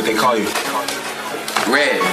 what they call you? Red.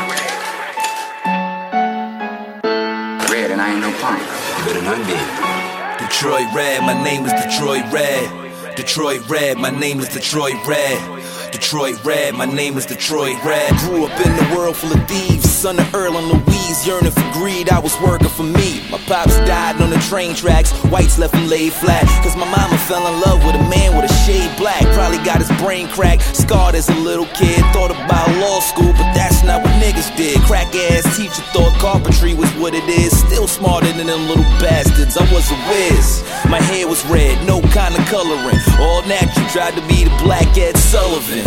Red, and I ain't no punk. You better not be. Detroit Red, my name is Detroit Red. Detroit Red, my name is Detroit Red. Detroit Red, my name is Detroit Red. Grew up in the world full of thieves, son of Earl and Louise, yearning for greed, I was working for me. My pops died on the train tracks, whites left him laid flat, cause my mama fell in love with a man with a shade black. Probably got his brain cracked, scarred as a little kid. Thought about law school, but that's not what niggas did. Crack ass teacher thought carpentry was what it is. Still smarter than them little bastards, I was a whiz. My hair was red, no kind of coloring, all natural, tried to be the black Ed Sullivan.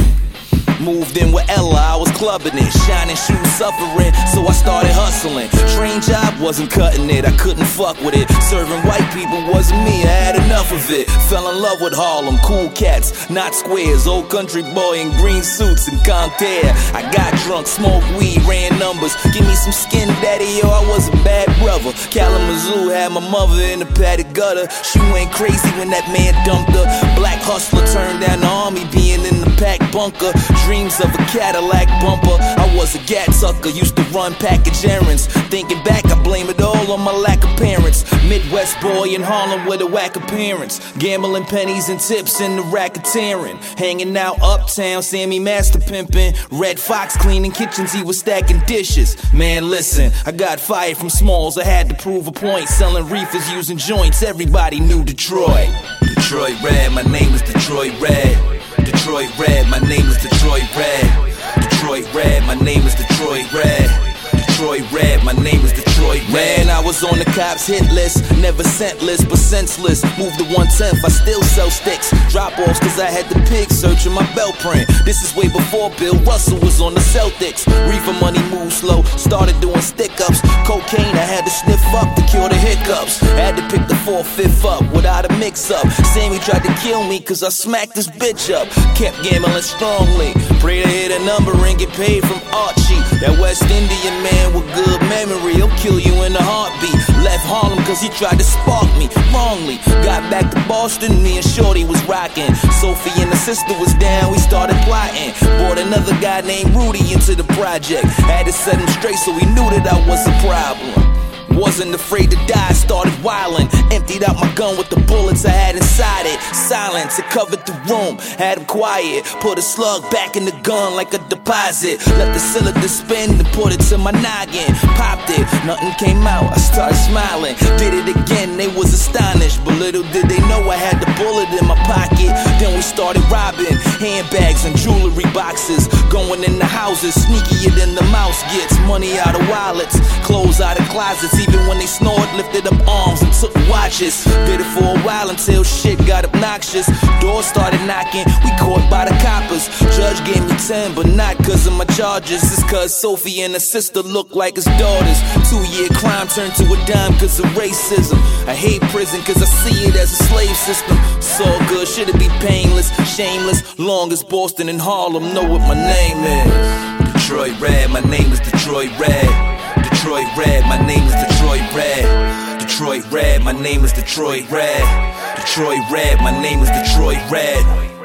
Moved in with Ella, I was clubbing it, shining shoes suffering, so I started hustling. Train job wasn't cutting it, I couldn't fuck with it. Serving white people wasn't me, I had enough of it. Fell in love with Harlem, cool cats, not squares. Old country boy in green suits and Contair. I got drunk, smoked weed, ran numbers. Give me some skin, daddy, yo, I was a bad brother. Kalamazoo had my mother in the padded gutter. She went crazy when that man dumped her. Black hustler turned down the army, being in the packed bunker. Dreams of a Cadillac bumper. I was a gat sucker, used to run package errands. Thinking back, I blame it all on my lack of parents. Midwest boy in Harlem with a whack appearance. Gambling pennies and tips in the racketeering. Hanging out uptown, Sammy Master pimping. Red Fox cleaning kitchens, he was stacking dishes. Man, listen, I got fired from Smalls, I had to prove a point. Selling reefers, using joints, everybody knew Detroit. Detroit Red, my name is Detroit Red. Detroit Red, my name is Detroit Red. Detroit Red, my name is Detroit Red. Detroit Red, my name is Detroit Red. I was on the cops hit list, never scentless but senseless. Moved to 110th, I still sell sticks. Drop offs cause I had the pig searching my belt print. This is way before Bill Russell was on the Celtics. Reefer money moved slow, started doing stick-ups. Cocaine I had to sniff up to cure the hiccups. Had to pick the 4th, 5th up without a mix-up. Sammy tried to kill me cause I smacked this bitch up. Kept gambling strongly, pray to hit a number and get paid from Archie. That West Indian man with good memory, he'll kill you in a heartbeat. Left Harlem cause he tried to spark me wrongly. Got back to Boston, me and Shorty was rocking. Sophie and the sister was down, we started plotting. Brought another guy named Rudy into the project. Had to set him straight so he knew that I was a problem. Wasn't afraid to die, started wildin'. Emptied out my gun with the bullets I had inside it. Silence, it covered the room, had him quiet. Put a slug back in the gun like a deposit. Let the cylinder spin and put it to my noggin. Popped it, nothing came out, I started smiling. Did it again, they was astonished. But little did they know I had the bullet in my pocket. Then we started robbing, handbags and jewelry boxes. Going in the houses, sneakier than the mouse gets. Money out of wallets, clothes out of closets. Even when they snored, lifted up arms and took watches. Did it for a while until shit got obnoxious. Doors started knocking, we caught by the coppers. Judge gave me 10, but not cause of my charges. It's cause Sophie and her sister look like his daughters. 2-year crime turned to a dime cause of racism. I hate prison cause I see it as a slave system. It's all good, should it be painless, shameless. Long as Boston and Harlem know what my name is. Detroit Red, my name is Detroit Red. Detroit Red, my name is Detroit Red. Detroit Red, my name is Detroit Red. Detroit Red, my name is Detroit Red.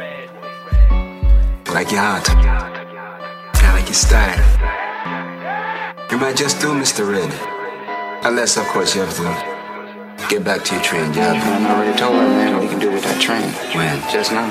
Like your heart, I like your style. You might just do Mr. Red. Unless, of course, you have to get back to your train job. I already told her, man, what he can do with that train. When? Just now.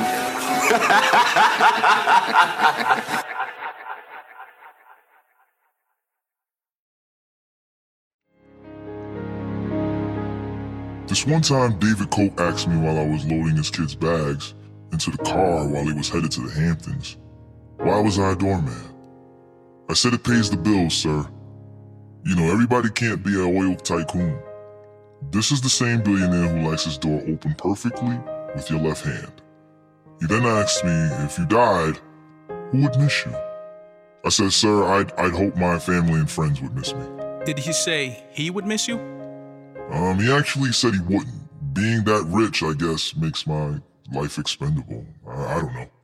This one time, David Koch asked me while I was loading his kids' bags into the car while he was headed to the Hamptons, why was I a doorman? I said it pays the bills, sir. You know, everybody can't be an oil tycoon. This is the same billionaire who likes his door open perfectly with your left hand. He then asked me, if you died, who would miss you? I said, sir, I'd hope my family and friends would miss me. Did he say he would miss you? He actually said he wouldn't. Being that rich, I guess, makes my life expendable. I don't know.